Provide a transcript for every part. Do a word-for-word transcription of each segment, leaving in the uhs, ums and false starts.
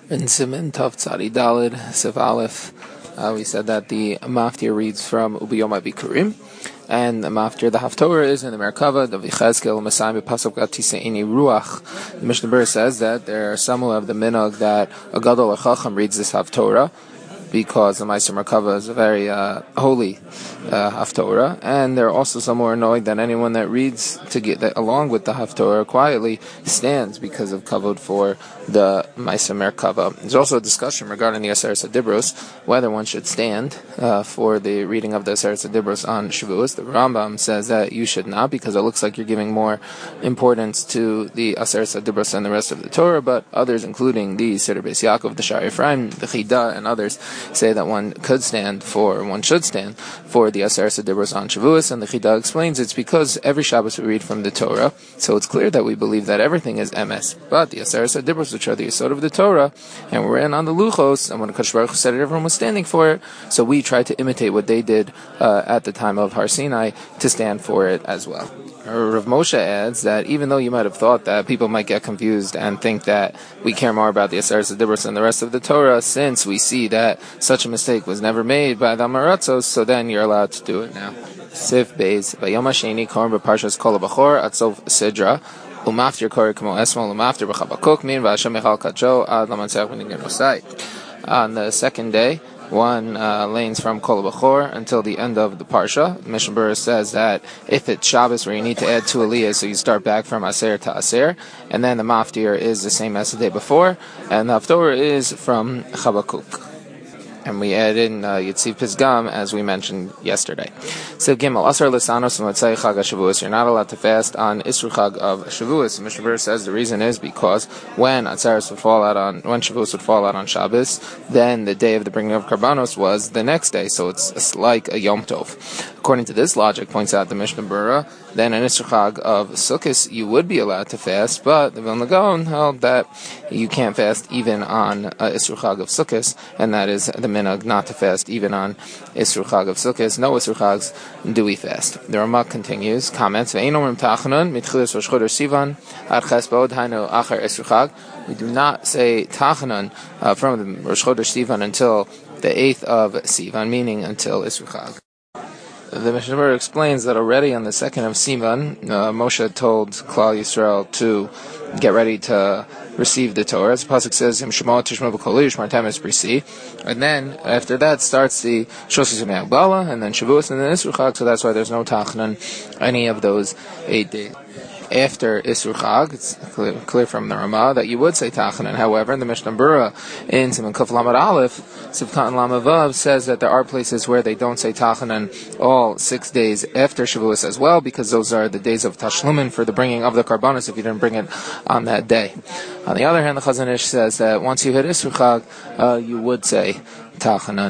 In Siman Tav Tzadi Dalid Sif Aleph, uh, we said that the Maftir reads from Ubiyom Abikurim, and the Maftir, the Haftorah, is in the Merkava, the Vichazkel, Masayim, Pasuk Gatiseini Ruach. The Mishnah Berurah says that there are some who have the minhag that a Gadol or Chacham reads this Haftorah, because the Meister Merkava is a very uh, holy uh, Haftorah, and there are also some who are annoyed that anyone that reads to get that, along with the Haftorah quietly stands because of kavod for the Meister Merkava. There's also a discussion regarding the Aseret Dibros, whether one should stand uh, for the reading of the Aseret Dibros on Shavuos. The Rambam says that you should not, because it looks like you're giving more importance to the Aseret Dibros than the rest of the Torah, but others, including the Siddur Beis Yaakov, the Sha'ar Ephraim, the Chida, and others, say that one could stand for, one should stand for the Aseret Dibros on Shavuos, and the Chida explains it's because every Shabbos we read from the Torah, so it's clear that we believe that everything is M S, but the Aseret Dibros, which are the Yesod of the Torah, and we're in on the Luchos, and when Kadosh Baruch Hu said it, everyone was standing for it, so we tried to imitate what they did uh, at the time of Har Sinai to stand for it as well. Rav Moshe adds that even though you might have thought that people might get confused and think that we care more about the Aseret Dibros than the rest of the Torah, since we see that such a mistake was never made by the Amaratzos, so then you're allowed to do it now. Sif Beis, Vayom HaSheni Korban B'Parshas Kol HaBachor Atzof Sidra, Umaftir Kori Kamo Esmo, Umaftir B'Chabakuk Min V'Hashem Echal Kacho Ad Lamantzech V'Nigin Osai. On the second day, one uh, lanes from Kol Bachor until the end of the Parsha. The Mishnah Berurah says that if it's Shabbos where you need to add two aliyahs, so you start back from Aser to Aser, and then the Maftir is the same as the day before, and the Haftorah is from Chabakuk. And we add in uh, Yitziv Pisgam, as we mentioned yesterday. So Gimel, Asar Lisanos Motzei Chag HaShavuos. You're not allowed to fast on Isru Chag of Shavuos. Mishnah Berurah says the reason is because when Atzeres would fall out on, when Shavuos would fall out on Shabbos, then the day of the bringing of Karbanos was the next day, so it's, it's like a Yom Tov. According to this logic, points out the Mishnah Berurah, then an Isru Chag of Sukkos you would be allowed to fast, but the Vilna Gaon held that you can't fast even on uh, Isru Chag of Sukkos, and that is the minhag not to fast even on Isru Chag of Sukkos. No Isru Chags do we fast. The Ramak continues, comments, we do not say Tachanan uh, from the Rosh Chodesh Sivan until the eighth of Sivan, meaning until Isru Chag. The Mishnah Berurah explains that already on the second of Sivan, uh, Moshe told Klal Yisrael to get ready to receive the Torah. As the pasuk says, "Im Shema Tishma B'Koli Yishmar Temes Brisi," and then after that starts the Shoshes Yemei Hagbala, and then Shavuos, and then Isru Chag. So that's why there's no Tachnan any of those eight days. After Isru Chag, it's clear, clear from the Ramah that you would say Tachanan. However, the Mishnah Berurah in Siman Kuf Lamed Aleph, Sivkat and Lamed Vav, says that there are places where they don't say Tachanan all six days after Shavuos as well, because those are the days of Tashlumin for the bringing of the Karbanos if you didn't bring it on that day. On the other hand, the Chazon Ish says that once you hit Isru Chag, uh, you would say Tachanan.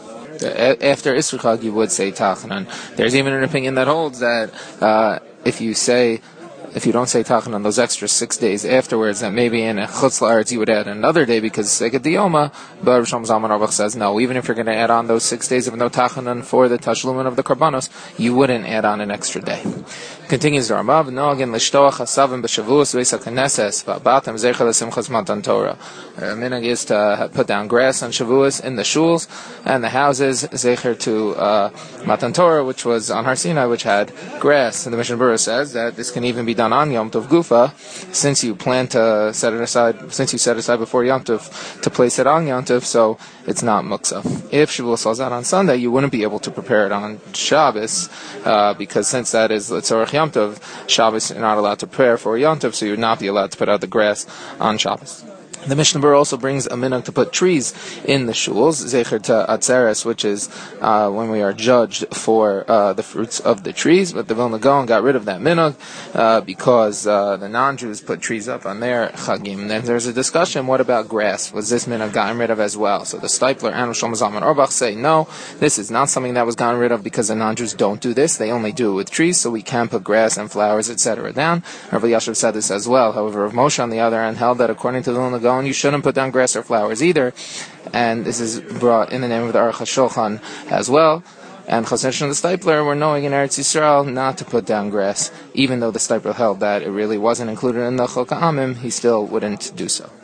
After Isru Chag, you would say Tachanan. There's even an opinion that holds that uh, if you say If you don't say Tachan on those extra six days afterwards, that maybe in a Chutz La'aretz you would add another day because Seged Diyoma, but Rosh Zalman Auerbach says no, even if you're going to add on those six days of no Tachanan for the Tashlumin of the Karbanos, you wouldn't add on an extra day. Continues the Ramav, no again, L'shtoach Hasavim B'Shavuos V'Esa Knesses V'Abatam Zeicha L'Simchas Matan Torah. Minhag is to put down grass on Shavuos in the shuls and the houses, Zeicher to uh, Matan Torah, which was on Har Sinai, which had grass. And the Mishnah Berurah says that this can even be done on Yom Tov Gufa, since you plan to set it aside, since you set aside before Yom Tov to place it on Yom Tov, so it's not muksa. If Shavuos falls out on Sunday, you wouldn't be able to prepare it on Shabbos, uh, because since that is L'tzorech Yom Tov, Shabbos you're not allowed to prepare for Yom Tov, so you would not be allowed to put out the grass on Shabbos. The Mishnah Berurah also brings a minhag to put trees in the shuls, zecher to atzeres, which is uh, when we are judged for uh, the fruits of the trees. But the Vilna Gaon got rid of that minhag uh, because uh, the non-Jews put trees up on their chagim. And then there's a discussion: what about grass? Was this minhag gotten rid of as well? So the Steipler and Rosh Zalman Auerbach say no, this is not something that was gotten rid of because the non-Jews don't do this; they only do it with trees. So we can put grass and flowers, et cetera down. Rav Yashav said this as well. However, Rav Moshe on the other hand held that according to the Vilna Gaon, you shouldn't put down grass or flowers either, and this is brought in the name of the Aruch HaShulchan as well. And Chazon Ish and the Steipler were knowing in Eretz Yisrael not to put down grass, even though the Steipler held that it really wasn't included in the Chok HaAmim, he still wouldn't do so.